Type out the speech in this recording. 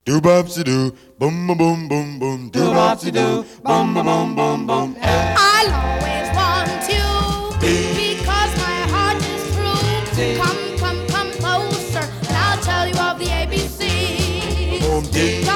Do bopsy doo, boom boom boom boom boom. Do bopsy doo, boom boom boom boom boom. I'll always want you because my heart is true. Come, come, come closer, and I'll tell you of the ABC.